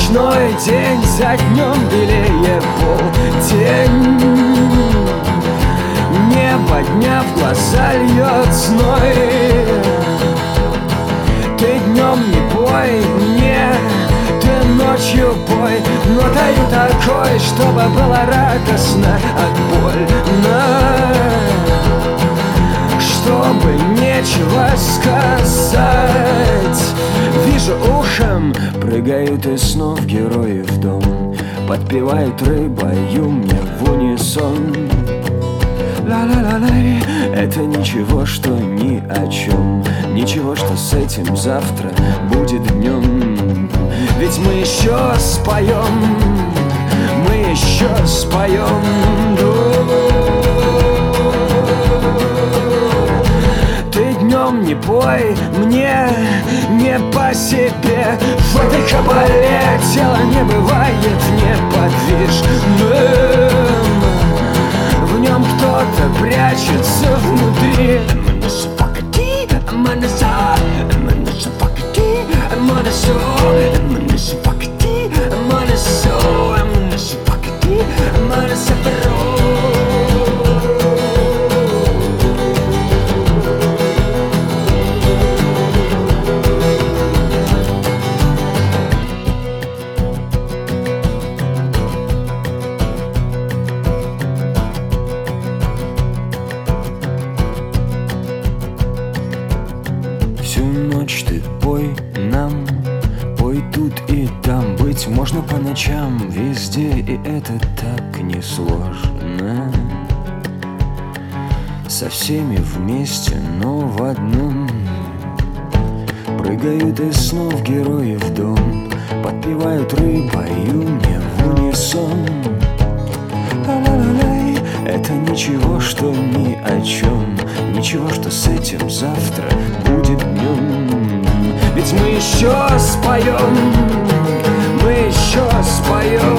ночной день за днем белее полдень. Не подняв глаза, льет зной. Ты днем не пой мне, ты ночью пой, но даю такой, чтобы было радостно от больно, чтобы нечего сказать. Вижу ухом, прыгают из снов герои в дом, подпевают рыбою мне в унисон. Ла-ла-ла-лай, это ничего, что ни о чем, ничего, что с этим завтра будет днем. Ведь мы еще споем, мы еще споем. Ты днем не пой, мне не по себе. В этой кабале тело не бывает неподвижным. В нем кто-то прячется внутри. Всю ночь ты пой нам, пой тут и там. Быть можно по ночам везде, и это так несложно. Со всеми вместе, но в одном. Прыгают из снов герои в дом, подпевают рыбою мне в унисон. Ла-ла-ла-лай, это ничего, что ни о чем, ничего, что с этим завтра будет днем. Ведь мы еще споем, мы еще споем.